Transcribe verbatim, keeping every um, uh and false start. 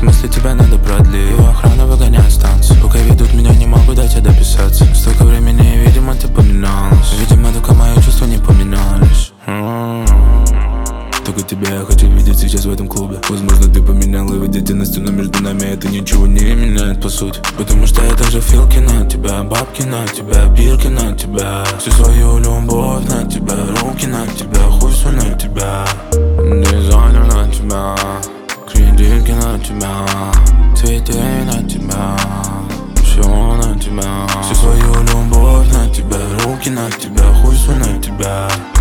смысле тебя надо продлить? У охраны выгонять станцию. Пока ведут меня, не могу до тебя дописаться. Столько времени, видимо, ты поменялась. Видимо, только мои чувства не поменялись. Только тебя я хочу видеть сейчас в этом клубе. Возможно, ты поменяла видительность, но между нами это ничего не меняет по сути. Потому что я также филки на тебя, бабки на тебя, бирки на тебя, всю свою любовь на тебя, руки на тебя, хуй свой на тебя, дизайнер на тебя, кредитки на тебя, цветы на тебя, все на тебя, всю свою любовь на тебя, руки на тебя, хуй свой на тебя.